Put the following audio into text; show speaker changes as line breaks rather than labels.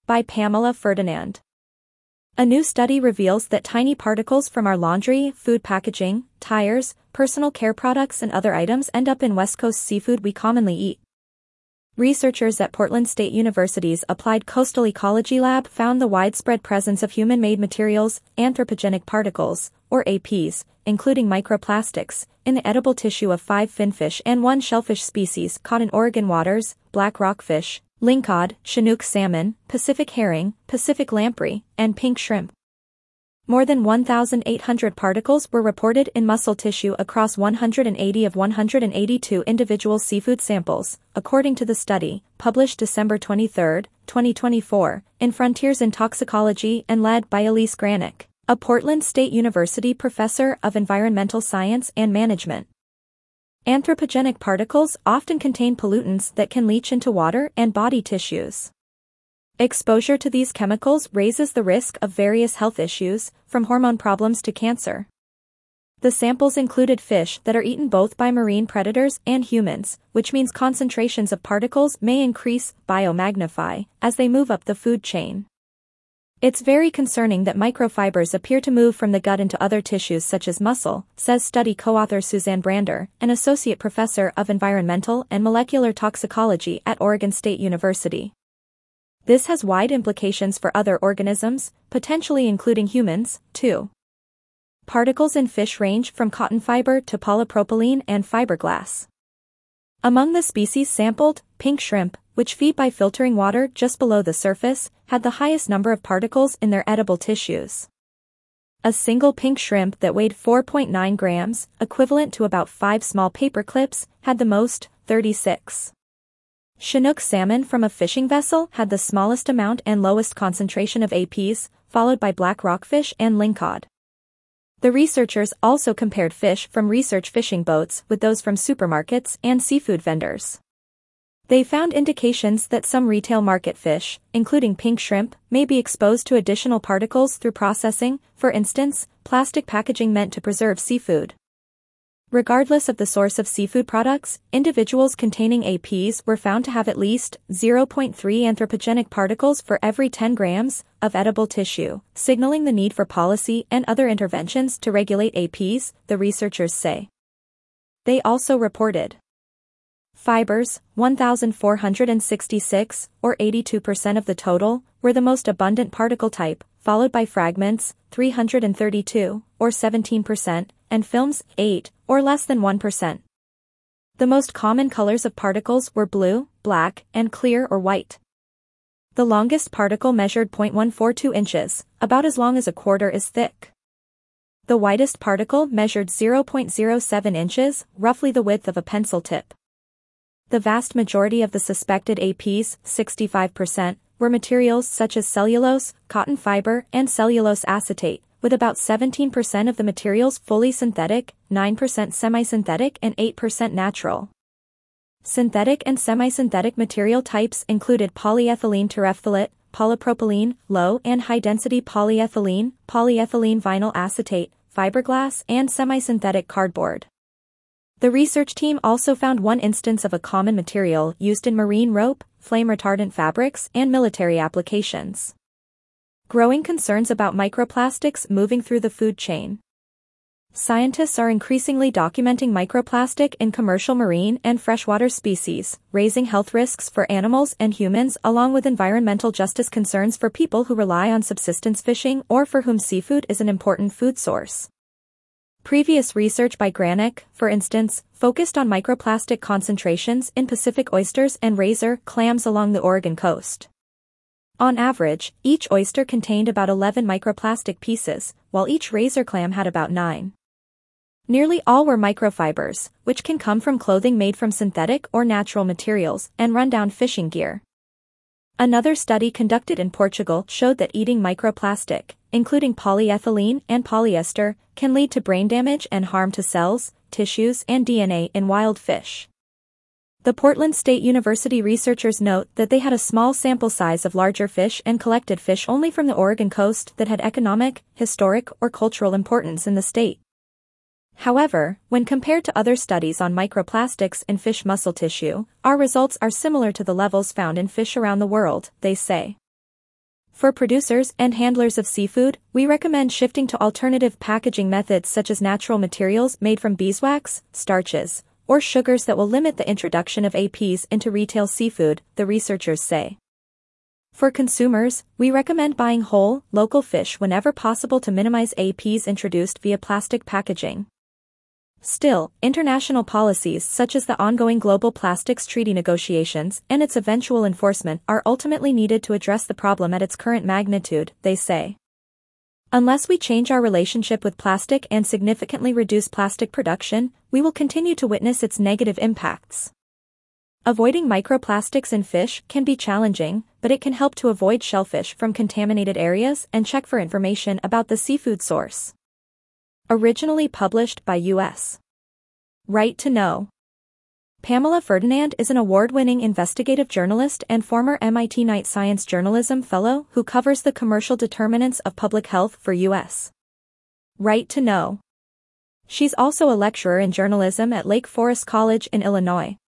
by Pamela Ferdinand. A new study reveals that tiny particles from our laundry, food packaging, tires, personal care products and other items end up in West Coast seafood we commonly eat. Researchers at Portland State University's Applied Coastal Ecology Lab found the widespread presence of human-made materials, anthropogenic particles, or APs, including microplastics, in the edible tissue of 5 finfish and 1 shellfish species caught in Oregon waters: black rockfish, lingcod, Chinook salmon, Pacific herring, Pacific lamprey, and pink shrimp. More than 1,800 particles were reported in mussel tissue across 180 of 182 individual seafood samples, according to the study, published December 23, 2024, in Frontiers in Toxicology and led by Elise Granick, a Portland State University professor of environmental science and management. Anthropogenic particles often contain pollutants that can leach into water and body tissues. Exposure to these chemicals raises the risk of various health issues, from hormone problems to cancer. The samples included fish that are eaten both by marine predators and humans, which means concentrations of particles may increase, biomagnify, as they move up the food chain. It's very concerning that microfibers appear to move from the gut into other tissues such as muscle, says study co-author Suzanne Brander, an associate professor of environmental and molecular toxicology at Oregon State University. This has wide implications for other organisms, potentially including humans, too. Particles in fish range from cotton fiber to polypropylene and fiberglass. Among the species sampled, pink shrimp, which feed by filtering water just below the surface, had the highest number of particles in their edible tissues. A single pink shrimp that weighed 4.9 grams, equivalent to about 5 small paper clips, had the most, 36. Chinook salmon from a fishing vessel had the smallest amount and lowest concentration of APs, followed by black rockfish and lingcod. The researchers also compared fish from research fishing boats with those from supermarkets and seafood vendors. They found indications that some retail market fish, including pink shrimp, may be exposed to additional particles through processing, for instance, plastic packaging meant to preserve seafood. Regardless of the source of seafood products, individuals containing APs were found to have at least 0.3 anthropogenic particles for every 10 grams of edible tissue, signaling the need for policy and other interventions to regulate APs, the researchers say. They also reported fibers, 1,466, or 82% of the total, were the most abundant particle type, followed by fragments, 332, or 17%, and films, 8, or less than 1%. The most common colors of particles were blue, black, and clear or white. The longest particle measured 0.142 inches, about as long as a quarter is thick. The widest particle measured 0.07 inches, roughly the width of a pencil tip. The vast majority of the suspected APs, 65%, were materials such as cellulose, cotton fiber, and cellulose acetate, with about 17% of the materials fully synthetic, 9% semi-synthetic and 8% natural. Synthetic and semi-synthetic material types included polyethylene terephthalate, polypropylene, low and high-density polyethylene, polyethylene vinyl acetate, fiberglass, and semi-synthetic cardboard. The research team also found one instance of a common material used in marine rope, flame-retardant fabrics, and military applications. Growing concerns about microplastics moving through the food chain. Scientists are increasingly documenting microplastic in commercial marine and freshwater species, raising health risks for animals and humans along with environmental justice concerns for people who rely on subsistence fishing or for whom seafood is an important food source. Previous research by Granick, for instance, focused on microplastic concentrations in Pacific oysters and razor clams along the Oregon coast. On average, each oyster contained about 11 microplastic pieces, while each razor clam had about 9. Nearly all were microfibers, which can come from clothing made from synthetic or natural materials and rundown fishing gear. Another study conducted in Portugal showed that eating microplastic, including polyethylene and polyester, can lead to brain damage and harm to cells, tissues, and DNA in wild fish. The Portland State University researchers note that they had a small sample size of larger fish and collected fish only from the Oregon coast that had economic, historic, or cultural importance in the state. However, when compared to other studies on microplastics in fish muscle tissue, our results are similar to the levels found in fish around the world, they say. For producers and handlers of seafood, we recommend shifting to alternative packaging methods such as natural materials made from beeswax, starches, or sugars that will limit the introduction of APs into retail seafood, the researchers say. For consumers, we recommend buying whole, local fish whenever possible to minimize APs introduced via plastic packaging. Still, international policies such as the ongoing Global Plastics Treaty negotiations and its eventual enforcement are ultimately needed to address the problem at its current magnitude, they say. Unless we change our relationship with plastic and significantly reduce plastic production, we will continue to witness its negative impacts. Avoiding microplastics in fish can be challenging, but it can help to avoid shellfish from contaminated areas and check for information about the seafood source. Originally published by U.S. Right to Know. Pamela Ferdinand is an award-winning investigative journalist and former MIT Knight Science Journalism Fellow who covers the commercial determinants of public health for U.S. Right to Know. She's also a lecturer in journalism at Lake Forest College in Illinois.